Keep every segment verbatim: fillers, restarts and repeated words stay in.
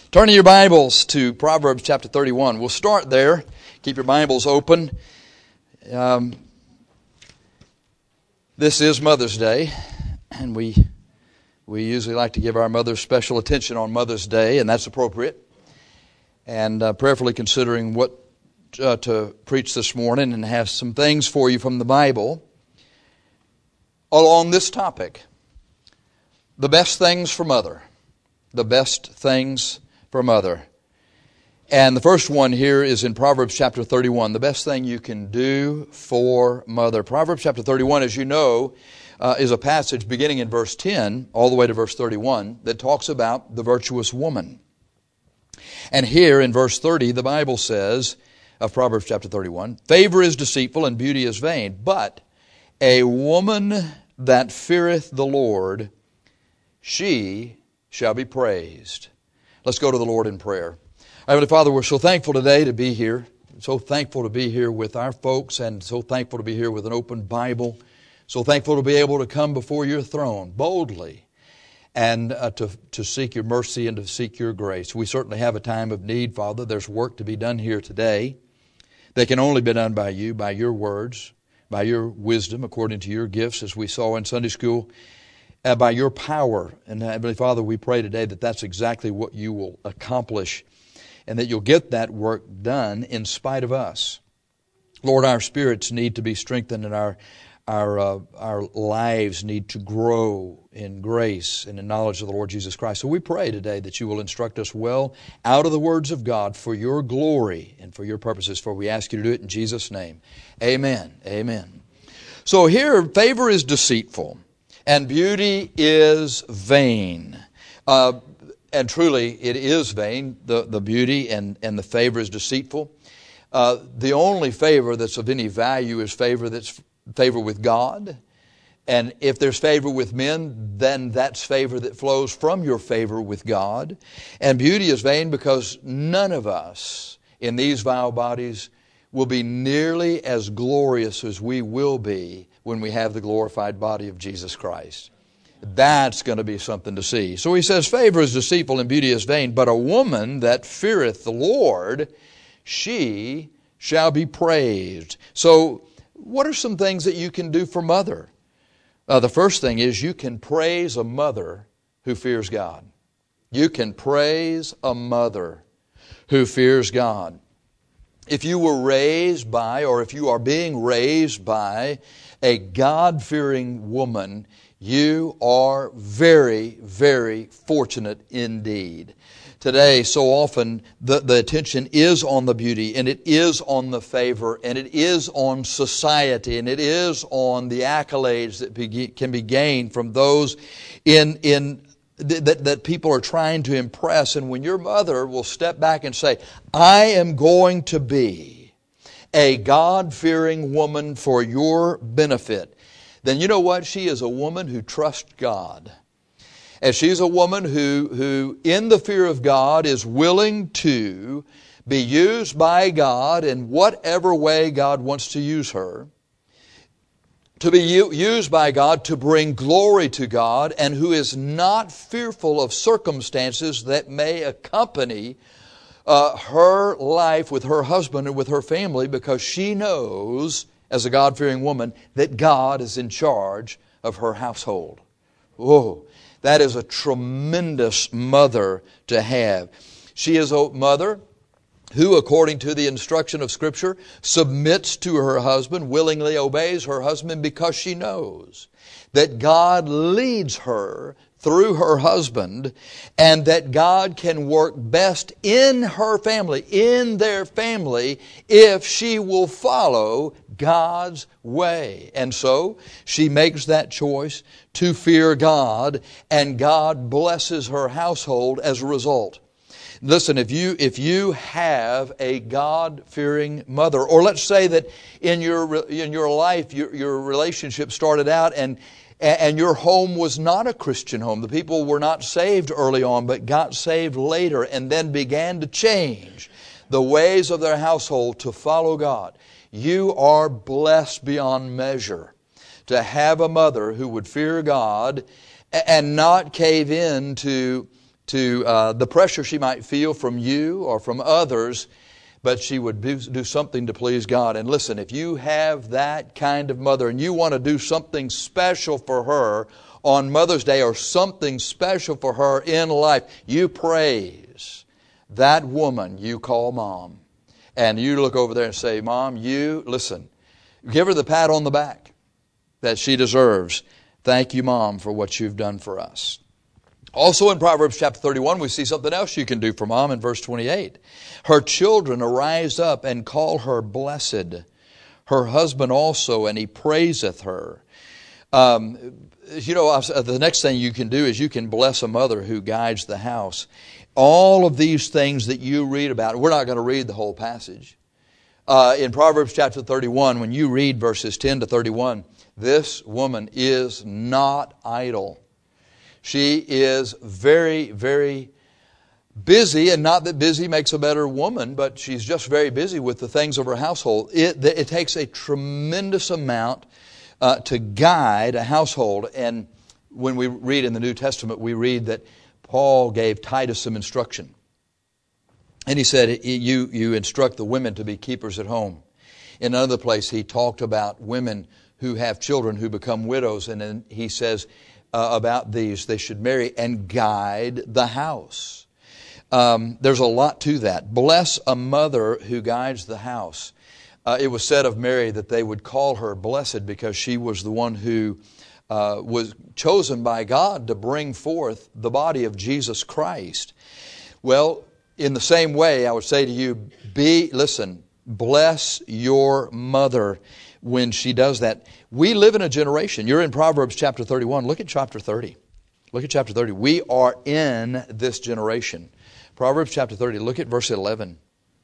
Turning your Bibles to Proverbs chapter thirty-one. We'll start there. Keep your Bibles open. Um, this is Mother's Day, and we we usually like to give our mothers special attention on Mother's Day, and that's appropriate. And uh, prayerfully considering what uh, to preach this morning, and have some things for you from the Bible along this topic. The best things for Mother. The best things for Mother. And the first one here is in Proverbs chapter thirty-one. The best thing you can do for Mother. Proverbs chapter thirty-one, as you know, uh, is a passage beginning in verse ten all the way to verse thirty-one that talks about the virtuous woman. And here in verse thirty, the Bible says of Proverbs chapter thirty-one, "Favor is deceitful and beauty is vain, but a woman that feareth the Lord, she shall be praised." Let's go to the Lord in prayer. Heavenly Father, we're so thankful today to be here. So thankful to be here with our folks, and so thankful to be here with an open Bible. So thankful to be able to come before your throne boldly and uh, to, to seek your mercy and to seek your grace. We certainly have a time of need, Father. There's work to be done here today that can only be done by you, by your words, by your wisdom, according to your gifts, as we saw in Sunday school. Uh, by your power. And Heavenly Father, we pray today that that's exactly what you will accomplish, and that you'll get that work done in spite of us. Lord, our spirits need to be strengthened, and our our uh, our lives need to grow in grace and in knowledge of the Lord Jesus Christ. So we pray today that you will instruct us well out of the words of God for your glory and for your purposes, for we ask you to do it in Jesus' name. Amen. Amen. So here, favor is deceitful, and beauty is vain. Uh, and truly, it is vain. The, the beauty and, and the favor is deceitful. Uh, the only favor that's of any value is favor that's favor with God. And if there's favor with men, then that's favor that flows from your favor with God. And beauty is vain because none of us in these vile bodies will be nearly as glorious as we will be when we have the glorified body of Jesus Christ. That's going to be something to see. So he says, favor is deceitful and beauty is vain, but a woman that feareth the Lord, she shall be praised. So what are some things that you can do for Mother? Uh, the first thing is you can praise a mother who fears God. You can praise a mother who fears God. If you were raised by, or if you are being raised by a God-fearing woman, you are very, very fortunate indeed. Today, so often, the, the attention is on the beauty, and it is on the favor, and it is on society, and it is on the accolades that be, can be gained from those in in That, that people are trying to impress. And when your mother will step back and say, I am going to be a God-fearing woman for your benefit, then you know what? She is a woman who trusts God. And she's a woman who, who in the fear of God is willing to be used by God in whatever way God wants to use her, to be used by God to bring glory to God, and who is not fearful of circumstances that may accompany uh, her life with her husband and with her family, because she knows, as a God-fearing woman, that God is in charge of her household. Whoa, that is a tremendous mother to have. She is a mother who, according to the instruction of Scripture, submits to her husband, willingly obeys her husband, because she knows that God leads her through her husband, and that God can work best in her family, in their family, if she will follow God's way. And so she makes that choice to fear God, and God blesses her household as a result. Listen, if you if you have a God-fearing mother, or let's say that in your in your life your your relationship started out and and your home was not a Christian home. The people were not saved early on, but got saved later, and then began to change the ways of their household to follow God. You are blessed beyond measure to have a mother who would fear God and not cave in to to uh, the pressure she might feel from you or from others, but she would do, do something to please God. And listen, if you have that kind of mother and you want to do something special for her on Mother's Day or something special for her in life, you praise that woman you call Mom. And you look over there and say, Mom, you, listen, give her the pat on the back that she deserves. Thank you, Mom, for what you've done for us. Also in Proverbs chapter thirty-one, we see something else you can do for Mom in verse twenty-eight. Her children arise up and call her blessed. Her husband also, and he praiseth her. Um, you know, the next thing you can do is you can bless a mother who guides the house. All of these things that you read about, we're not going to read the whole passage. Uh, in Proverbs chapter thirty-one, when you read verses ten to thirty-one, this woman is not idle. She is very, very busy, and not that busy makes a better woman, but she's just very busy with the things of her household. It, it takes a tremendous amount uh, to guide a household. And when we read in the New Testament, we read that Paul gave Titus some instruction. And he said, you, you instruct the women to be keepers at home. In another place, he talked about women who have children who become widows. And then he says uh, about these, they should marry and guide the house. Um, there's a lot to that. Bless a mother who guides the house. Uh, it was said of Mary that they would call her blessed because she was the one who uh, was chosen by God to bring forth the body of Jesus Christ. Well, in the same way, I would say to you, be, listen, bless your mother when she does that. We live in a generation. You're in Proverbs chapter thirty-one. Look at chapter thirty. Look at chapter thirty. We are in this generation. Proverbs chapter thirty, look at verse eleven.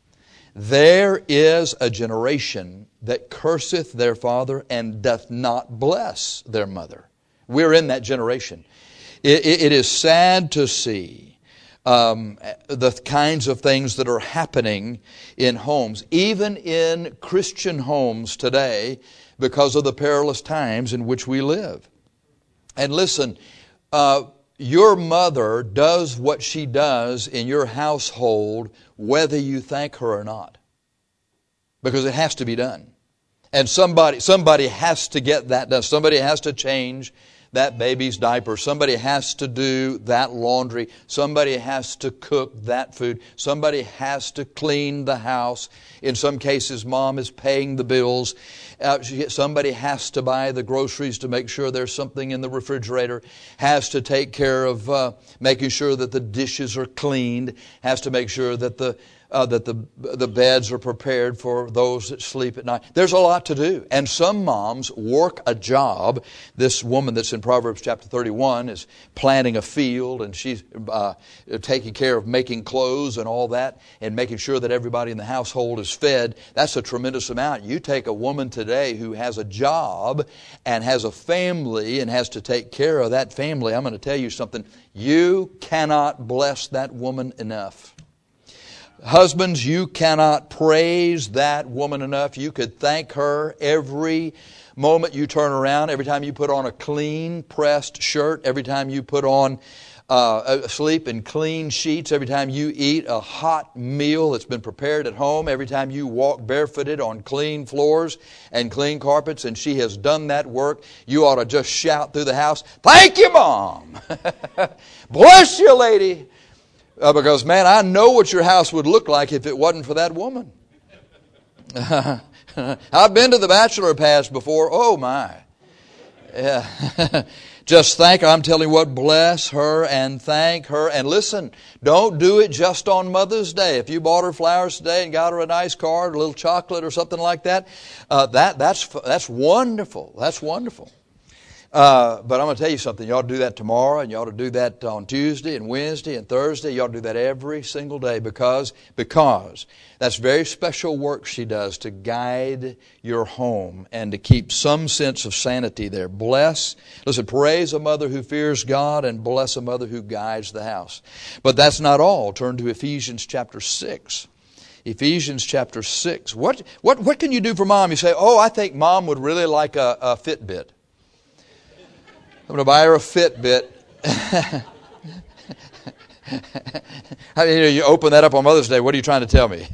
There is a generation that curseth their father and doth not bless their mother. We're in that generation. It, it, it is sad to see um, the kinds of things that are happening in homes, even in Christian homes today, because of the perilous times in which we live. And listen, uh, your mother does what she does in your household whether you thank her or not. Because it has to be done. And somebody somebody has to get that done. Somebody has to change that baby's diaper. Somebody has to do that laundry. Somebody has to cook that food. Somebody has to clean the house. In some cases, Mom is paying the bills. Uh, she, somebody has to buy the groceries to make sure there's something in the refrigerator. Has to take care of uh, making sure that the dishes are cleaned. Has to make sure that the Uh, that the the beds are prepared for those that sleep at night. There's a lot to do. And some moms work a job. This woman that's in Proverbs chapter thirty-one is planting a field, and she's uh, taking care of making clothes and all that, and making sure that everybody in the household is fed. That's a tremendous amount. You take a woman today who has a job and has a family and has to take care of that family. I'm going to tell you something. You cannot bless that woman enough. Husbands, you cannot praise that woman enough. You could thank her every moment you turn around, every time you put on a clean pressed shirt, every time you put on uh, sleep in clean sheets, every time you eat a hot meal that's been prepared at home, every time you walk barefooted on clean floors and clean carpets, and she has done that work. You ought to just shout through the house, "Thank you, Mom!" Bless you, lady! Uh, because, man, I know what your house would look like if it wasn't for that woman. I've been to the bachelor pads before. Oh, my. Yeah. Just thank her. I'm telling you what, bless her and thank her. And listen, don't do it just on Mother's Day. If you bought her flowers today and got her a nice card, a little chocolate or something like that, uh, that that's that's wonderful. That's wonderful. Uh, but I'm going to tell you something. You ought to do that tomorrow, and you ought to do that on Tuesday and Wednesday and Thursday. You ought to do that every single day because, because that's very special work she does to guide your home and to keep some sense of sanity there. Bless, listen, praise a mother who fears God and bless a mother who guides the house. But that's not all. Turn to Ephesians chapter six. Ephesians chapter six. What, what, what can you do for Mom? You say, oh, I think Mom would really like a, a Fitbit. I'm going to buy her a Fitbit. I mean, you open that up on Mother's Day. What are you trying to tell me?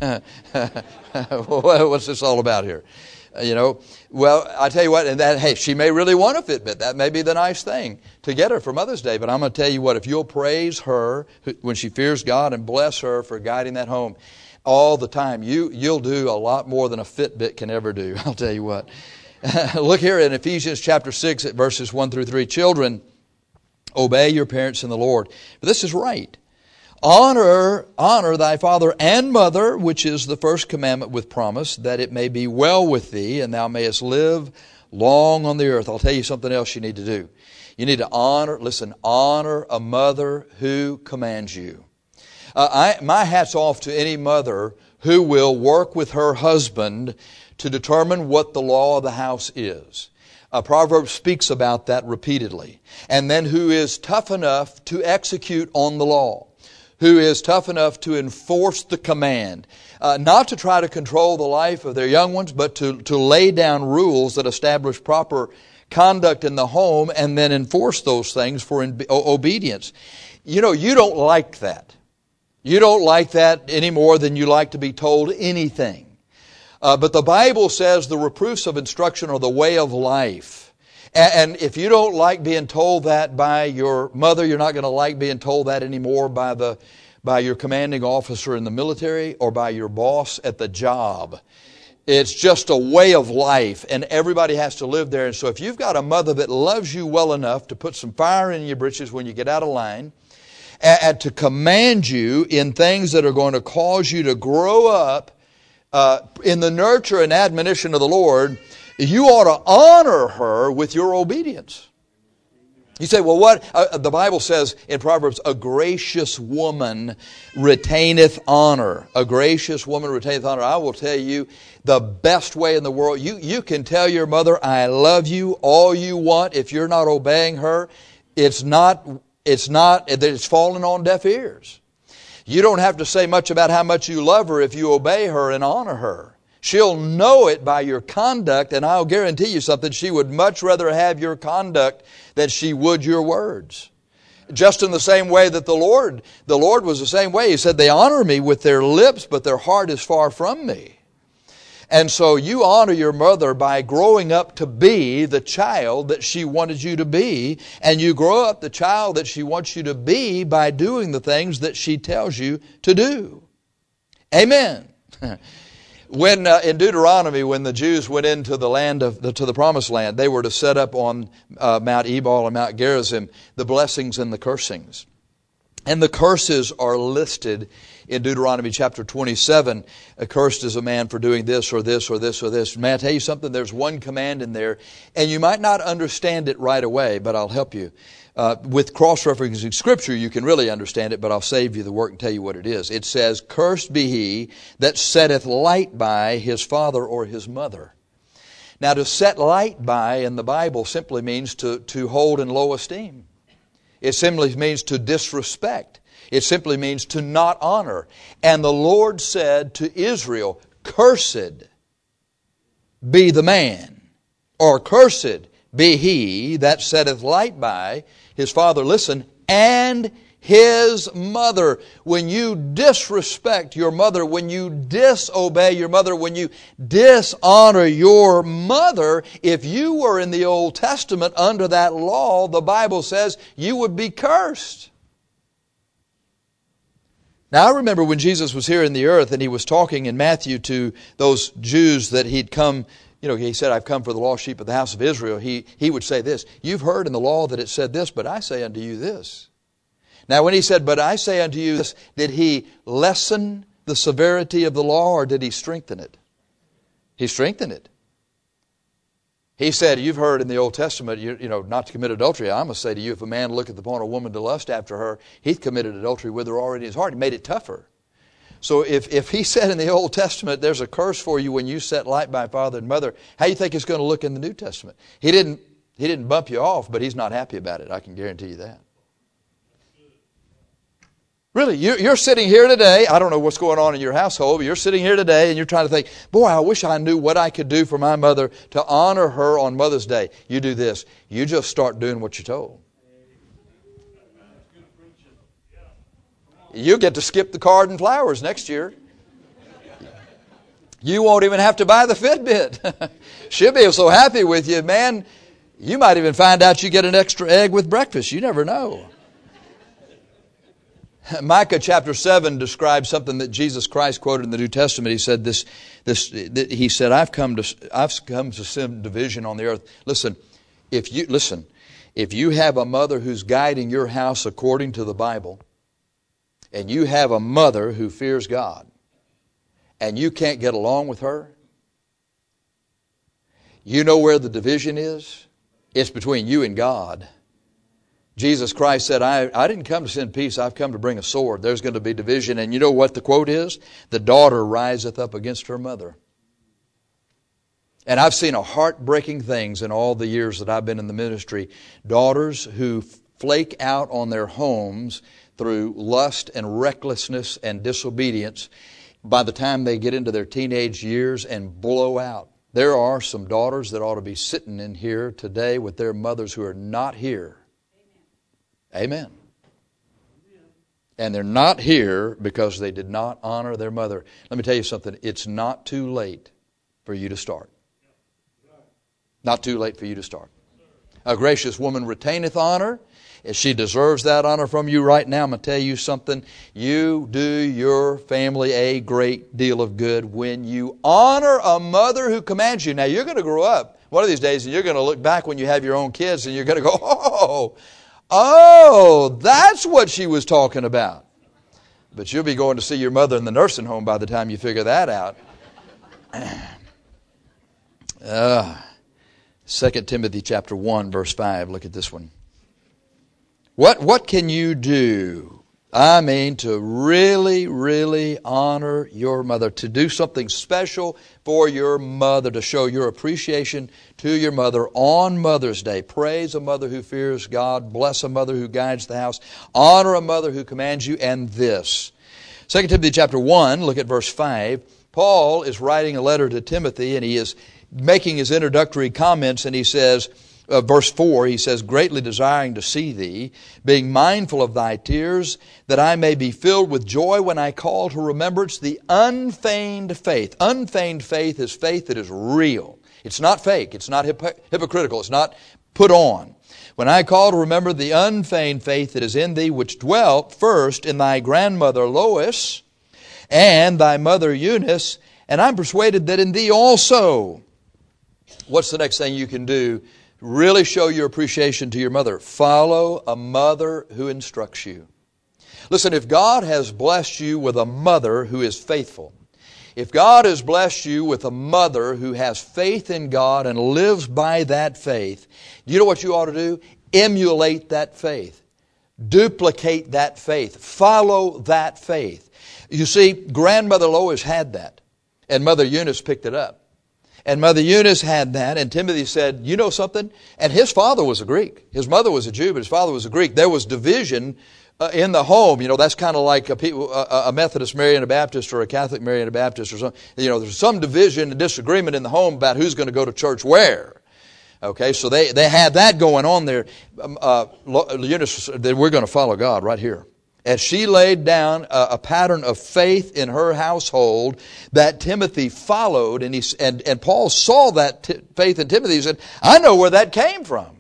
What's this all about here? You know, well, I tell you what, and that, hey, she may really want a Fitbit. That may be the nice thing to get her for Mother's Day. But I'm going to tell you what, if you'll praise her when she fears God and bless her for guiding that home all the time, you, you'll do a lot more than a Fitbit can ever do. I'll tell you what. Look here in Ephesians chapter six at verses one through three. Children, obey your parents in the Lord. For this is right. Honor, honor thy father and mother, which is the first commandment with promise, that it may be well with thee, and thou mayest live long on the earth. I'll tell you something else you need to do. You need to honor, listen, honor a mother who commands you. Uh, I, my hat's off to any mother who will work with her husband to determine what the law of the house is. Uh, Proverbs speaks about that repeatedly. And then who is tough enough to execute on the law. Who is tough enough to enforce the command. Uh, not to try to control the life of their young ones, but to, to lay down rules that establish proper conduct in the home and then enforce those things for in, o- obedience. You know, you don't like that. You don't like that any more than you like to be told anything. Uh, but the Bible says the reproofs of instruction are the way of life. And if you don't like being told that by your mother, you're not going to like being told that anymore by the by your commanding officer in the military or by your boss at the job. It's just a way of life, and everybody has to live there. And so if you've got a mother that loves you well enough to put some fire in your britches when you get out of line, and to command you in things that are going to cause you to grow up uh, in the nurture and admonition of the Lord, you ought to honor her with your obedience. You say, well, what? Uh, the Bible says in Proverbs, a gracious woman retaineth honor. A gracious woman retaineth honor. I will tell you the best way in the world. You, you can tell your mother, I love you, all you want. If you're not obeying her, it's not, it's not, it's falling on deaf ears. You don't have to say much about how much you love her if you obey her and honor her. She'll know it by your conduct, and I'll guarantee you something. She would much rather have your conduct than she would your words. Just in the same way that the Lord, the Lord was the same way. He said, they honor me with their lips, but their heart is far from me. And so you honor your mother by growing up to be the child that she wanted you to be. And you grow up the child that she wants you to be by doing the things that she tells you to do. Amen. When uh, in Deuteronomy, when the Jews went into the land of the, to the promised land, they were to set up on uh, Mount Ebal and Mount Gerizim the blessings and the cursings. And the curses are listed in Deuteronomy chapter twenty-seven. Accursed is a man for doing this or this or this or this. May I tell you something? There's one command in there, and you might not understand it right away, but I'll help you. Uh, with cross-referencing Scripture, you can really understand it, but I'll save you the work and tell you what it is. It says, cursed be he that setteth light by his father or his mother. Now, to set light by in the Bible simply means to, to hold in low esteem. It simply means to disrespect. It simply means to not honor. And the Lord said to Israel, cursed be the man, or cursed be he that setteth light by his father, listen, and his mother. When you disrespect your mother, when you disobey your mother, when you dishonor your mother, if you were in the Old Testament under that law, the Bible says you would be cursed. Now, I remember when Jesus was here in the earth and He was talking in Matthew to those Jews that He'd come. You know, He said, I've come for the lost sheep of the house of Israel. He, he would say this, you've heard in the law that it said this, but I say unto you this. Now, when He said, but I say unto you this, did He lessen the severity of the law or did He strengthen it? He strengthened it. He said, you've heard in the Old Testament, you, you know, not to commit adultery. I must say to you, if a man looketh upon a woman to lust after her, he's committed adultery with her already in his heart. He made it tougher. So if, if He said in the Old Testament, there's a curse for you when you set light by father and mother, how do you think it's going to look in the New Testament? He didn't, he didn't bump you off, but He's not happy about it. I can guarantee you that. Really, you're, you're sitting here today. I don't know what's going on in your household, but you're sitting here today and you're trying to think, boy, I wish I knew what I could do for my mother to honor her on Mother's Day. You do this. You just start doing what you're told. You'll get to skip the card and flowers next year. You won't even have to buy the Fitbit. She'll be so happy with you, man. You might even find out you get an extra egg with breakfast. You never know. Micah chapter seven describes something that Jesus Christ quoted in the New Testament. He said this, this, he said, I've come to, I've come to send division on the earth. Listen, if you, listen, if you have a mother who's guiding your house according to the Bible, and you have a mother who fears God, and you can't get along with her, you know where the division is? It's between you and God. Jesus Christ said, I, I didn't come to send peace, I've come to bring a sword. There's going to be division. And you know what the quote is? The daughter riseth up against her mother. And I've seen a heartbreaking things in all the years that I've been in the ministry. Daughters who flake out on their homes through lust and recklessness and disobedience by the time they get into their teenage years and blow out. There are some daughters that ought to be sitting in here today with their mothers who are not here. Amen. Amen. And they're not here because they did not honor their mother. Let me tell you something. It's not too late for you to start. Not too late for you to start. A gracious woman retaineth honor. If she deserves that honor from you right now, I'm going to tell you something. You do your family a great deal of good when you honor a mother who commands you. Now, you're going to grow up one of these days and you're going to look back when you have your own kids and you're going to go, oh, oh, that's what she was talking about. But you'll be going to see your mother in the nursing home by the time you figure that out. Uh, Second Timothy chapter one, verse five. Look at this one. What, what can you do? I mean, to really, really honor your mother, to do something special for your mother, to show your appreciation to your mother on Mother's Day. Praise a mother who fears God. Bless a mother who guides the house. Honor a mother who commands you. And this. Second Timothy chapter one, look at verse five. Paul is writing a letter to Timothy, and he is making his introductory comments, and he says, Uh, verse four, he says, greatly desiring to see thee, being mindful of thy tears, that I may be filled with joy when I call to remembrance the unfeigned faith. Unfeigned faith is faith that is real. It's not fake. It's not hip- hypocritical. It's not put on. When I call to remember the unfeigned faith that is in thee, which dwelt first in thy grandmother Lois and thy mother Eunice, and I'm persuaded that in thee also. What's the next thing you can do? Really show your appreciation to your mother. Follow a mother who instructs you. Listen, if God has blessed you with a mother who is faithful, if God has blessed you with a mother who has faith in God and lives by that faith, you know what you ought to do? Emulate that faith. Duplicate that faith. Follow that faith. You see, Grandmother Lois had that, and Mother Eunice picked it up. And Mother Eunice had that, and Timothy said, you know something? And his father was a Greek. His mother was a Jew, but his father was a Greek. There was division uh, in the home. You know, that's kind of like a, a, a Methodist marrying a Baptist or a Catholic marrying a Baptist or something. You know, there's some division and disagreement in the home about who's going to go to church where. Okay, so they, they had that going on there. Um, uh, Eunice said, we're going to follow God right here. As she laid down a, a pattern of faith in her household that Timothy followed, and he and, and Paul saw that t- faith in Timothy. He said, I know where that came from.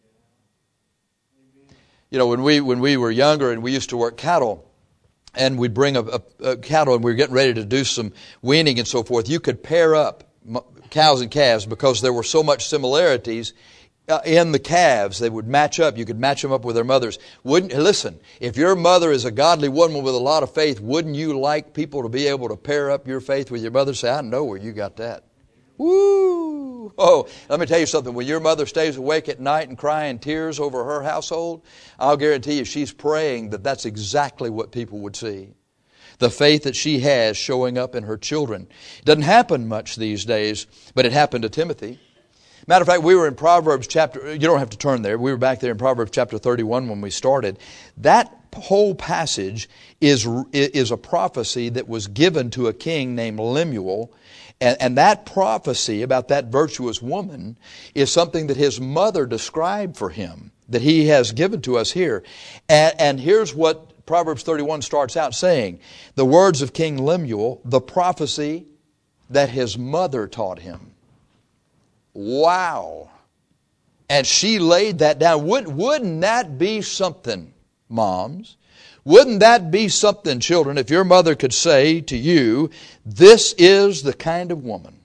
You know, when we when we were younger and we used to work cattle, and we'd bring a, a, a cattle and we were getting ready to do some weaning and so forth, you could pair up cows and calves because there were so much similarities Uh, in the calves. They would match up. You could match them up with their mothers. Wouldn't, listen, if your mother is a godly woman with a lot of faith, wouldn't you like people to be able to pair up your faith with your mother? Say, I know where you got that. Woo! Oh, let me tell you something. When your mother stays awake at night and crying tears over her household, I'll guarantee you she's praying that that's exactly what people would see. The faith that she has showing up in her children. It doesn't happen much these days, but it happened to Timothy. Matter of fact, we were in Proverbs chapter, you don't have to turn there. We were back there in Proverbs chapter thirty-one when we started. That whole passage is, is a prophecy that was given to a king named Lemuel. And, and that prophecy about that virtuous woman is something that his mother described for him, that he has given to us here. And, and here's what Proverbs thirty-one starts out saying. The words of King Lemuel, the prophecy that his mother taught him. Wow. And she laid that down. Would, wouldn't that be something, moms? Wouldn't that be something, children, if your mother could say to you, this is the kind of woman.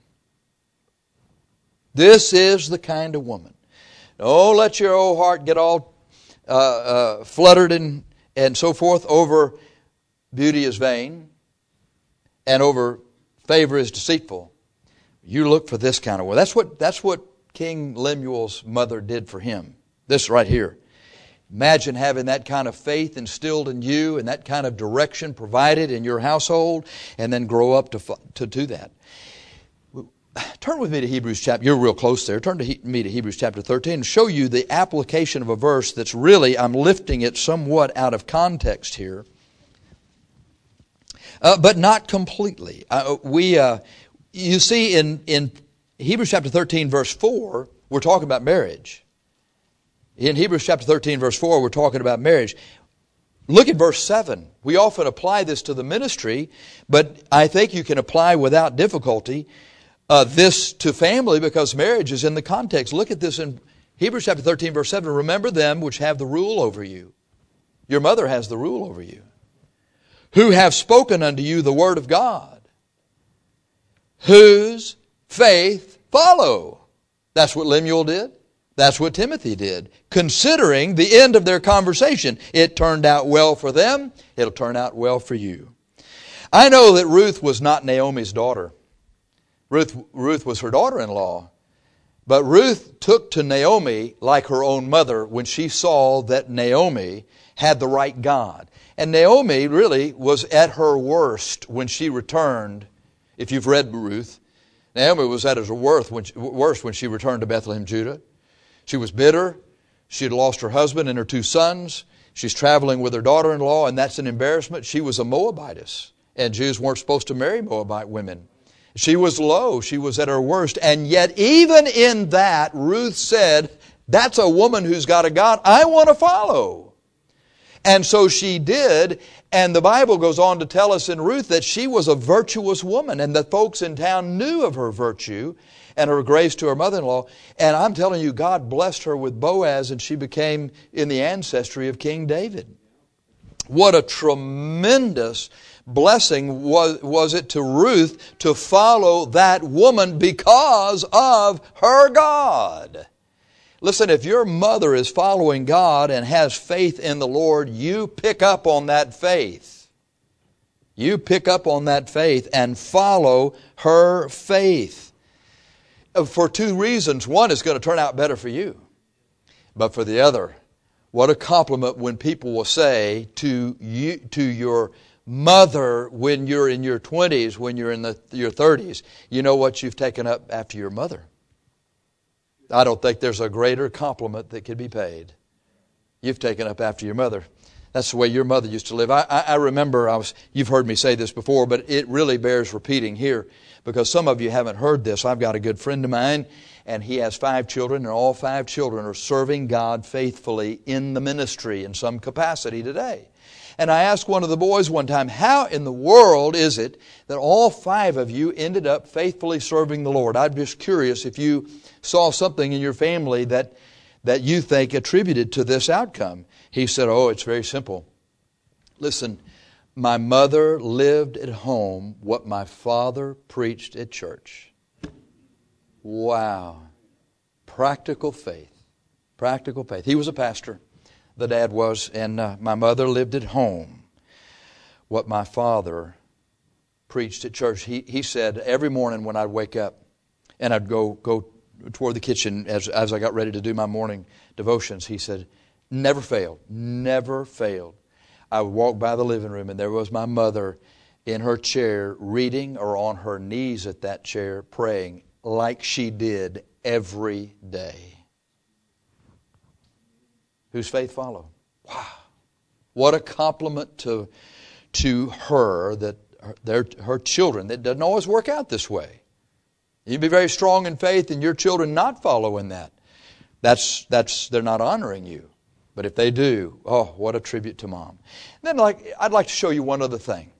This is the kind of woman. Don't let your old heart get all uh, uh, fluttered and, and so forth over beauty is vain and over favor is deceitful. You look for this kind of woman. That's what, that's what King Lemuel's mother did for him. This right here. Imagine having that kind of faith instilled in you and that kind of direction provided in your household and then grow up to to do that. Turn with me to Hebrews chapter, you're real close there. Turn to he, me to Hebrews chapter thirteen and show you the application of a verse that's really, I'm lifting it somewhat out of context here. Uh, but not completely. Uh, we, uh, you see in, in Hebrews chapter thirteen verse four, we're talking about marriage. In Hebrews chapter thirteen, verse four, we're talking about marriage. Look at verse seven. We often apply this to the ministry, but I think you can apply without difficulty uh, this to family because marriage is in the context. Look at this in Hebrews chapter thirteen, verse seven. Remember them which have the rule over you. Your mother has the rule over you. Who have spoken unto you the word of God, whose faith follow. That's what Lemuel did. That's what Timothy did. Considering the end of their conversation, it turned out well for them. It'll turn out well for you. I know that Ruth was not Naomi's daughter. Ruth, Ruth was her daughter-in-law. But Ruth took to Naomi like her own mother when she saw that Naomi had the right God. And Naomi really was at her worst when she returned. If you've read Ruth, Naomi was at her worst when she, worst when she returned to Bethlehem, Judah. She was bitter. She had lost her husband and her two sons. She's traveling with her daughter-in-law, and that's an embarrassment. She was a Moabitess, and Jews weren't supposed to marry Moabite women. She was low. She was at her worst. And yet, even in that, Ruth said, that's a woman who's got a God I want to follow. And so she did, and the Bible goes on to tell us in Ruth that she was a virtuous woman, and the folks in town knew of her virtue and her grace to her mother-in-law. And I'm telling you, God blessed her with Boaz, and she became in the ancestry of King David. What a tremendous blessing was, was it to Ruth to follow that woman because of her God. Listen, if your mother is following God and has faith in the Lord, you pick up on that faith. You pick up on that faith and follow her faith. For two reasons. One, it's going to turn out better for you. But for the other, what a compliment when people will say to you, to your mother when you're in your twenties, when you're in the, your thirties, you know what, you've taken up after your mother. I don't think there's a greater compliment that could be paid. You've taken up after your mother. That's the way your mother used to live. I, I, I remember, I was, you've heard me say this before, but it really bears repeating here because some of you haven't heard this. I've got a good friend of mine, and he has five children, and all five children are serving God faithfully in the ministry in some capacity today. And I asked one of the boys one time, how in the world is it that all five of you ended up faithfully serving the Lord? I'm just curious if you saw something in your family that, that you think attributed to this outcome. He said, oh, it's very simple. Listen, my mother lived at home what my father preached at church. Wow. Practical faith. Practical faith. He was a pastor. The dad was, and uh, my mother lived at home what my father preached at church. He he said every morning when I'd wake up and I'd go go toward the kitchen as as I got ready to do my morning devotions, he said, never failed, never failed. I would walk by the living room and there was my mother in her chair reading or on her knees at that chair praying like she did every day. Whose faith follow. Wow. What a compliment to, to her that her, her children, that doesn't always work out this way. You can be very strong in faith and your children not following that. That's, that's, they're not honoring you. But if they do, oh, what a tribute to Mom. And then like, I'd like to show you one other thing.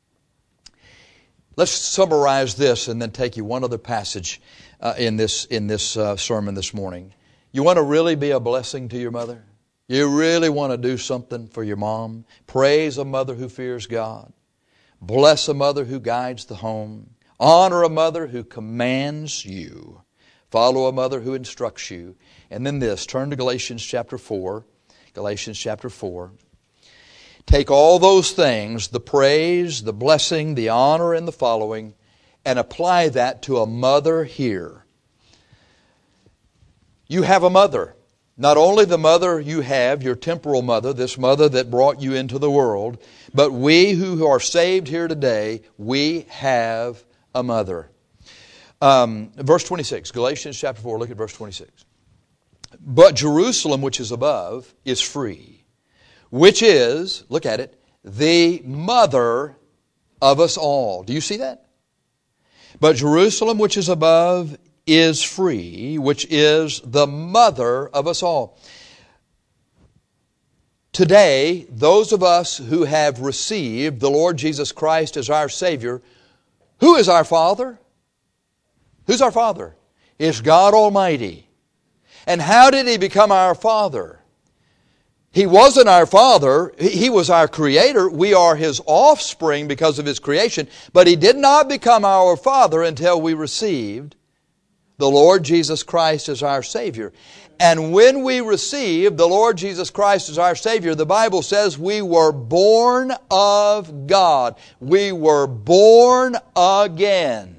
Let's summarize this and then take you one other passage uh, in this, in this uh, sermon this morning. You want to really be a blessing to your mother? You really want to do something for your mom? Praise a mother who fears God. Bless a mother who guides the home. Honor a mother who commands you. Follow a mother who instructs you. And then this, turn to Galatians chapter four. Galatians chapter four. Take all those things, the praise, the blessing, the honor, and the following, and apply that to a mother here. You have a mother. Not only the mother you have, your temporal mother, this mother that brought you into the world, but we who are saved here today, we have a mother. Um, verse twenty-six, Galatians chapter four, look at verse twenty-six. But Jerusalem, which is above, is free, which is, look at it, the mother of us all. Do you see that? But Jerusalem, which is above, is free, which is the mother of us all. Today, those of us who have received the Lord Jesus Christ as our Savior, who is our Father? Who's our Father? It's God Almighty. And how did He become our Father? He wasn't our Father. He was our Creator. We are His offspring because of His creation. But He did not become our Father until we received the Lord Jesus Christ as our Savior. And when we received the Lord Jesus Christ as our Savior, the Bible says we were born of God. We were born again.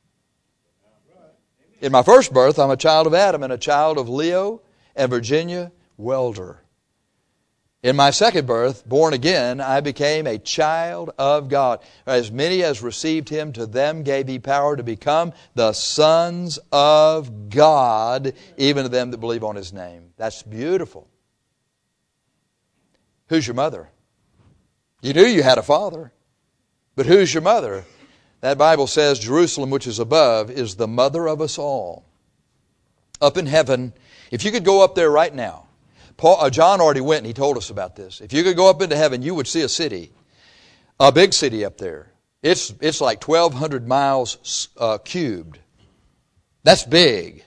In my first birth, I'm a child of Adam and a child of Leo and Virginia Welder. In my second birth, born again, I became a child of God. As many as received Him, to them gave He power to become the sons of God, even to them that believe on His name. That's beautiful. Who's your mother? You knew you had a father, but who's your mother? That Bible says Jerusalem, which is above, is the mother of us all. Up in heaven, if you could go up there right now, Paul, uh, John already went and he told us about this. If you could go up into heaven, you would see a city, a big city up there. It's, it's like twelve hundred miles uh, cubed. That's big.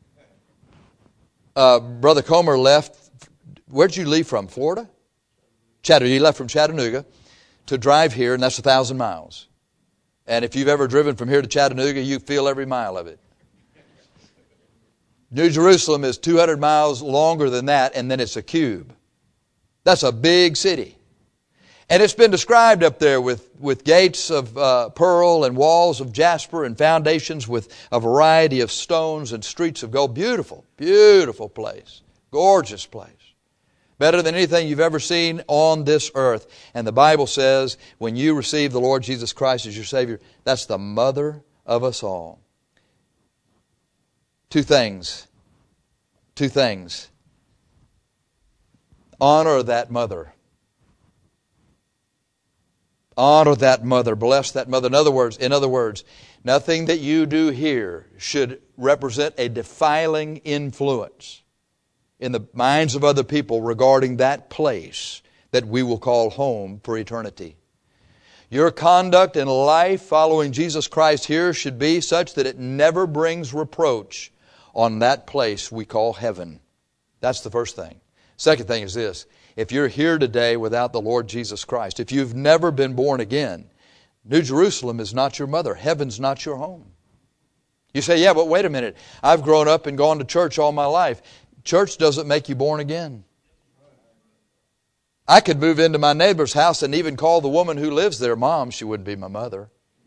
Uh, Brother Comer left, where'd you leave from? Florida? Chattanooga. He left from Chattanooga to drive here, and that's a thousand miles. And if you've ever driven from here to Chattanooga, you feel every mile of it. New Jerusalem is two hundred miles longer than that, and then it's a cube. That's a big city. And it's been described up there with, with gates of uh, pearl and walls of jasper and foundations with a variety of stones and streets of gold. Beautiful, beautiful place. Gorgeous place. Better than anything you've ever seen on this earth. And the Bible says when you receive the Lord Jesus Christ as your Savior, that's the mother of us all. Two things. Two things. Honor that mother. Honor that mother. Bless that mother. In other words, in other words, nothing that you do here should represent a defiling influence in the minds of other people regarding that place that we will call home for eternity. Your conduct in life following Jesus Christ here should be such that it never brings reproach on that place we call heaven. That's the first thing. Second thing is this. If you're here today without the Lord Jesus Christ, if you've never been born again, New Jerusalem is not your mother. Heaven's not your home. You say, yeah, but wait a minute. I've grown up and gone to church all my life. Church doesn't make you born again. I could move into my neighbor's house and even call the woman who lives there Mom. She wouldn't be my mother.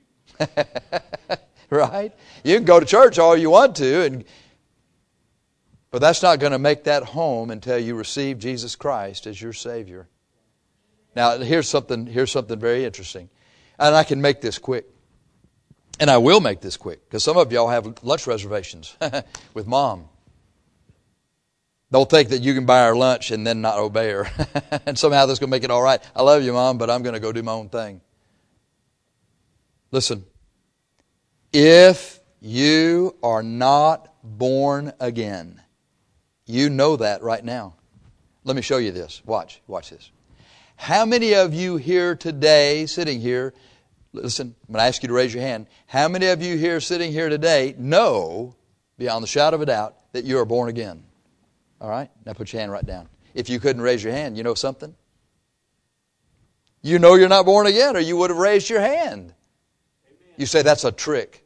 Right? You can go to church all you want to, and but that's not going to make that home until you receive Jesus Christ as your Savior. Now, here's something, here's something very interesting. And I can make this quick. And I will make this quick, because some of y'all have lunch reservations with Mom. Don't think that you can buy her lunch and then not obey her. And somehow that's going to make it all right. I love you, Mom, but I'm going to go do my own thing. Listen. If you are not born again, you know that right now. Let me show you this. Watch. Watch this. How many of you here today, sitting here, listen, I'm going to ask you to raise your hand. How many of you here sitting here today know, beyond the shadow of a doubt, that you are born again? All right? Now put your hand right down. If you couldn't raise your hand, you know something? You know you're not born again, or you would have raised your hand. Amen. You say, that's a trick.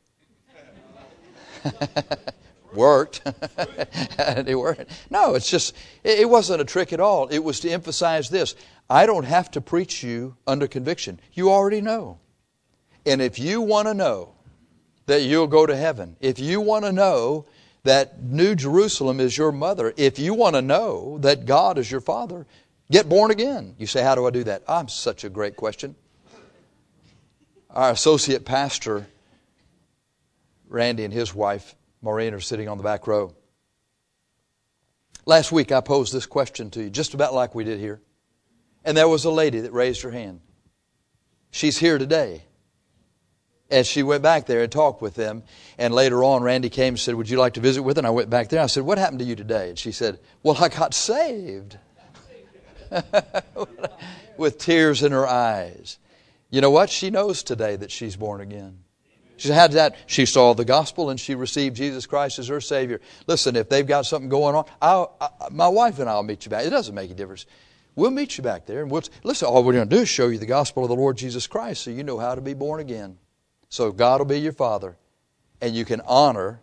Worked. It worked. No, it's just, it wasn't a trick at all. It was to emphasize this. I don't have to preach you under conviction. You already know. And if you want to know that you'll go to heaven, if you want to know that New Jerusalem is your mother, if you want to know that God is your Father, get born again. You say, how do I do that? I'm such a great question. Our associate pastor, Randy, and his wife, Maureen, are sitting on the back row. Last week I posed this question to you, just about like we did here. And there was a lady that raised her hand. She's here today. And she went back there and talked with them. And later on, Randy came and said, would you like to visit with her? And I went back there. I said, what happened to you today? And she said, well, I got saved. With tears in her eyes. You know what? She knows today that she's born again. She had that. She saw the gospel and she received Jesus Christ as her Savior. Listen, if they've got something going on, I'll, I, my wife and I will meet you back. It doesn't make a difference. We'll meet you back there. And we'll, listen, all we're going to do is show you the gospel of the Lord Jesus Christ so you know how to be born again. So God will be your Father, and you can honor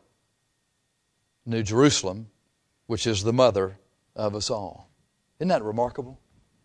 New Jerusalem, which is the mother of us all. Isn't that remarkable?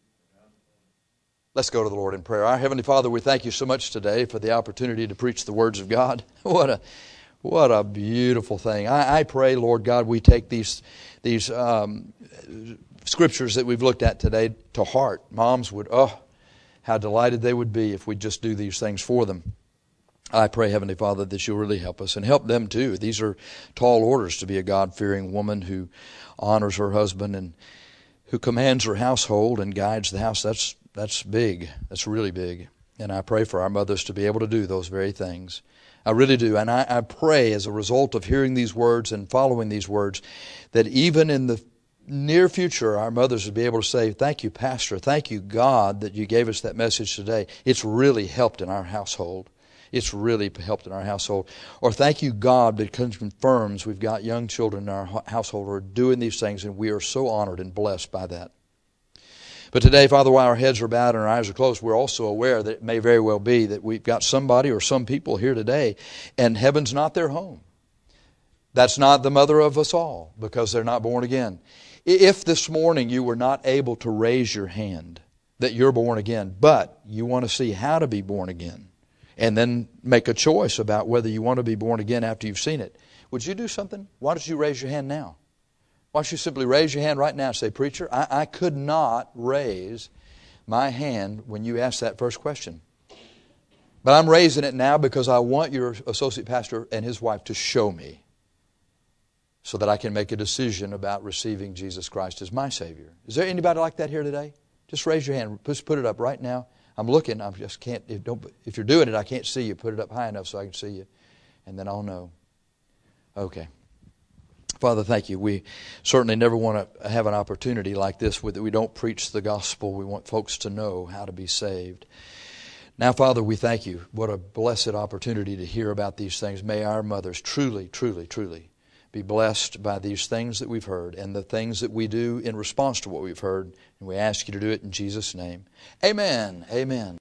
Let's go to the Lord in prayer. Our Heavenly Father, we thank you so much today for the opportunity to preach the words of God. What a what a beautiful thing. I, I pray, Lord God, we take these these um, scriptures that we've looked at today to heart. Moms would, oh, how delighted they would be if we just do these things for them. I pray, Heavenly Father, that you'll really help us and help them too. These are tall orders to be a God-fearing woman who honors her husband and who commands her household and guides the house. That's That's big. That's really big. And I pray for our mothers to be able to do those very things. I really do. And I, I pray as a result of hearing these words and following these words that even in the near future, our mothers would be able to say, thank you, Pastor. Thank you, God, that you gave us that message today. It's really helped in our household. It's really helped in our household. Or thank you, God, because it confirms we've got young children in our household who are doing these things, and we are so honored and blessed by that. But today, Father, while our heads are bowed and our eyes are closed, we're also aware that it may very well be that we've got somebody or some people here today, and heaven's not their home. That's not the mother of us all, because they're not born again. If this morning you were not able to raise your hand that you're born again, but you want to see how to be born again, and then make a choice about whether you want to be born again after you've seen it, would you do something? Why don't you raise your hand now? Why don't you simply raise your hand right now and say, Preacher, I, I could not raise my hand when you asked that first question. But I'm raising it now because I want your associate pastor and his wife to show me so that I can make a decision about receiving Jesus Christ as my Savior. Is there anybody like that here today? Just raise your hand. Just put it up right now. I'm looking. I just can't. If, don't, if you're doing it, I can't see you. Put it up high enough so I can see you. And then I'll know. Okay. Father, thank you. We certainly never want to have an opportunity like this where we don't preach the gospel. We want folks to know how to be saved. Now, Father, we thank you. What a blessed opportunity to hear about these things. May our mothers truly, truly, truly be blessed by these things that we've heard and the things that we do in response to what we've heard. And we ask you to do it in Jesus' name. Amen. Amen.